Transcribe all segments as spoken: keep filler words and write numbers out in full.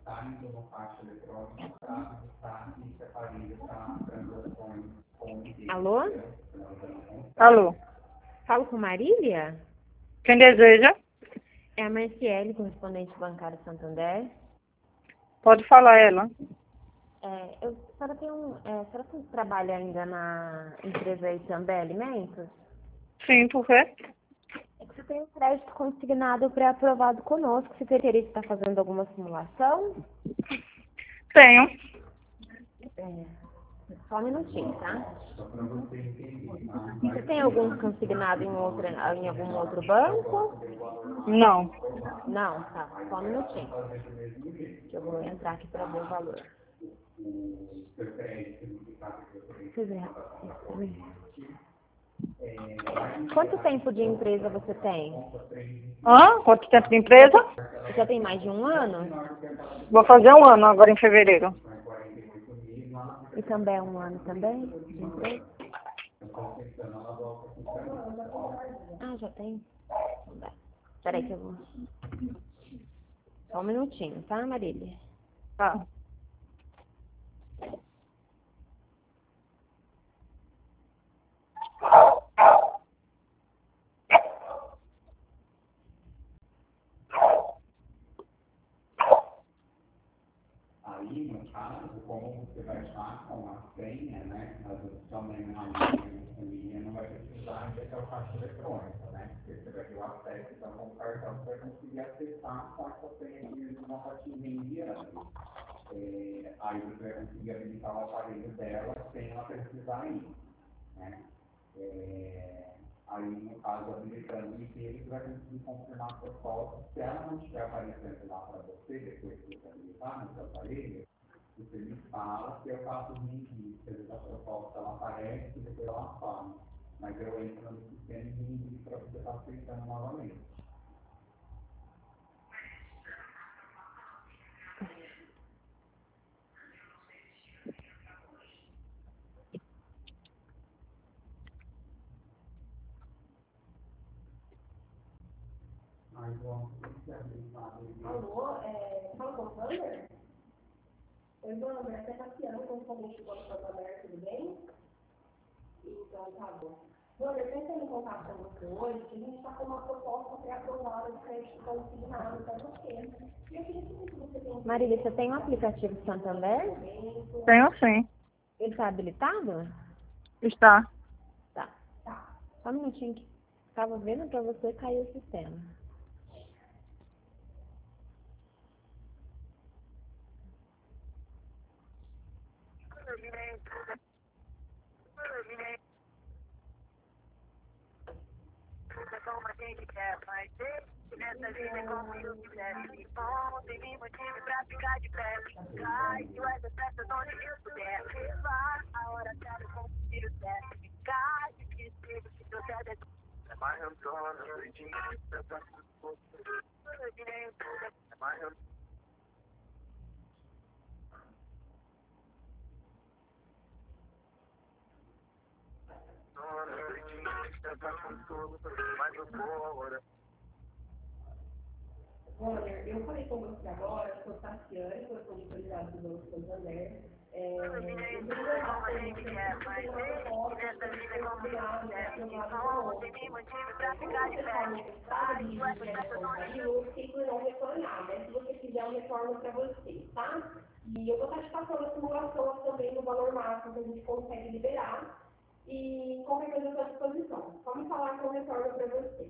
Alô? Alô, Falo com Marília? quem deseja? É a Marciele, correspondente bancário Santander. Pode falar ela. É, eu, a senhora tem um, é, a senhora tem- trabalha ainda na empresa Itambé Alimentos? Sim, por quê? É que você tem um crédito consignado pré-aprovado conosco. Você teria interesse em estar fazendo alguma simulação? Tenho. É, só um minutinho, tá? Você tem algum consignado em, outra, em algum outro banco? Não. Não, tá. Só um minutinho. Que eu vou entrar aqui para ver o valor. Deixa eu ver. Quanto tempo de empresa você tem? Hã? Quanto tempo de empresa? Já tem mais de um ano? Vou fazer um ano agora em fevereiro. E também é um ano também de empresa? Ah, já tem? Peraí que eu vou... Só um minutinho, tá, Marília? Tá. Aí, no caso, como você vai estar com a senha, né, mas também na linha não vai precisar injetar o caixa eletrônica, né, porque você vai ter o acesso, então, com o cartão, você vai conseguir acessar com essa senha de uma fatia enviando. É, aí você vai conseguir habilitar o aparelho dela sem ela precisar ir, né. É, aí, no caso, habilitando o inteiro, você vai conseguir confirmar a sua foto. Se ela não estiver aparecendo lá para você, depois que você habilitar no seu aparelho, você me fala que eu faço o envio. Se a sua foto ela aparece, depois ela fala. Mas eu entro no sistema e envio para você estar aceitando novamente. Alô, é... Fala com o Wander? Oi, Wander, você tá Tassiana, correspondente do Banco Santander, tudo bem? Então, tá bom. Wander, tenta em contato com você hoje, que a gente está com uma proposta pré-aprovada de crédito consignado para você. E eu queria saber se você tem... Marília, você tem um aplicativo Santander? Tenho sim. Ele está habilitado? Está. Tá. Tá. Só um minutinho que estava vendo para você cair o sistema. Nessa vida é como se eu tivesse bom, tem nem motivo pra ficar de pé. Cai, e vai ser certo onde eu puder. Levar a hora certa com o tiro certo. Ficar de que espelho que eu der é mais Antônio, eu tinha que estar tudo é mais Antônio. Eu tinha que estar tudo, mas eu vou agora. Olha, eu falei com você agora, eu sou Tassiane, eu sou autoridade do Banco Santander. É, eu queria levar para você que uma proposta de considerado aprovado conosco. Sabe, eu fiquei por não retornar, mas se você quiser, eu retorno para você, tá? E eu vou estar te passando a simulação também no valor máximo que a gente consegue liberar. E qualquer coisa à sua disposição. Só me falar que eu retorno para você.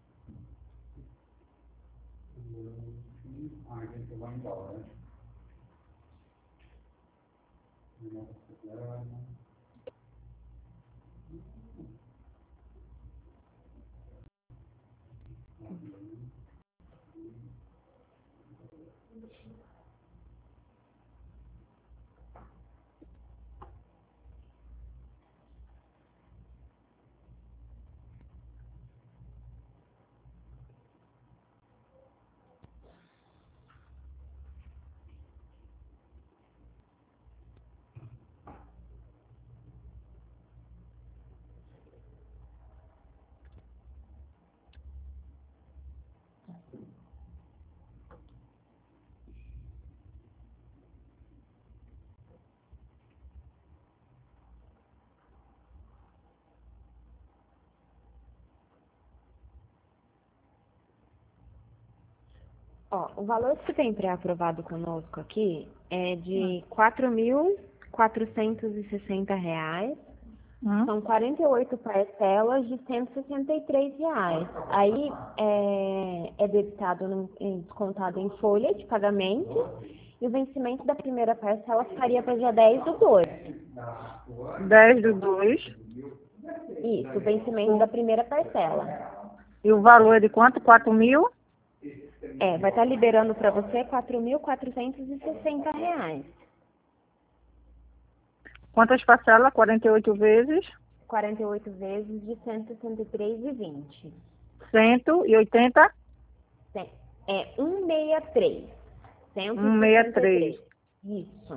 A gente vai embora, né? Ó, o valor que você tem pré-aprovado conosco aqui é de quatro mil quatrocentos e sessenta reais. Hum? São quarenta e oito parcelas de cento e sessenta e três reais. Aí é, é debitado, no, é descontado em folha de pagamento. E o vencimento da primeira parcela ficaria para dia dez do dois. dez do dois. Isso, o vencimento da primeira parcela. E o valor é de quanto? quatro mil? É, vai estar liberando para você quatro mil quatrocentos e sessenta reais. Quantas parcelas? quarenta e oito vezes? quarenta e oito vezes de cento e sessenta e três reais e vinte centavos. cento e oitenta? Tem- É cento e sessenta e três. cento cento e sessenta e três. Isso.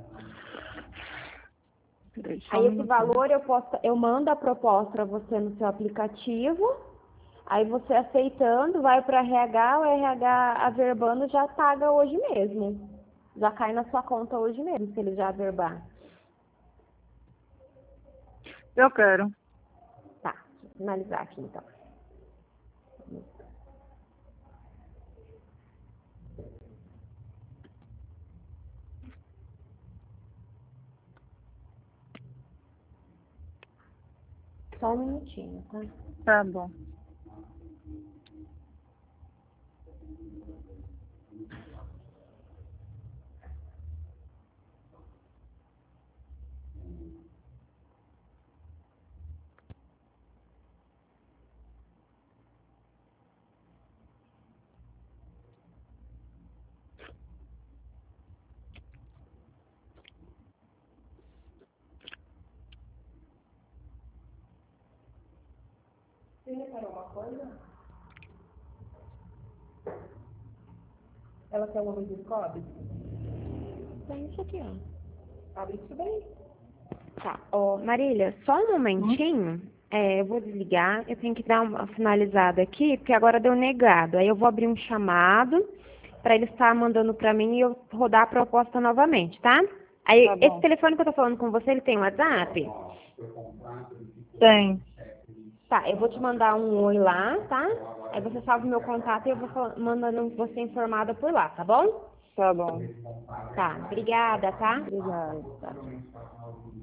Deixa Aí um esse minutinho. valor eu posso, eu mando a proposta para você no seu aplicativo. Aí você aceitando, vai para R H, o R H averbando já paga hoje mesmo. Já cai na sua conta hoje mesmo, se ele já averbar. Eu quero. Tá, deixa eu finalizar aqui então. Só um minutinho, tá? Tá bom. Você reparou uma coisa? Ela tem uma luz de cobre? Tem isso aqui, ó. Abre isso bem. Tá, ó, Marília, só um momentinho. É, eu vou desligar, eu tenho que dar uma finalizada aqui, porque agora deu negado. Aí eu vou abrir um chamado para ele estar mandando para mim e eu rodar a proposta novamente, tá? Aí, Tá bom. esse telefone que eu tô falando com você, ele tem WhatsApp? Tem. Tá, eu vou te mandar um oi lá, tá? Aí você salva o meu contato e eu vou fal- mandando você informada por lá, tá bom? Tá bom. Tá, obrigada, tá? Obrigada. Tá.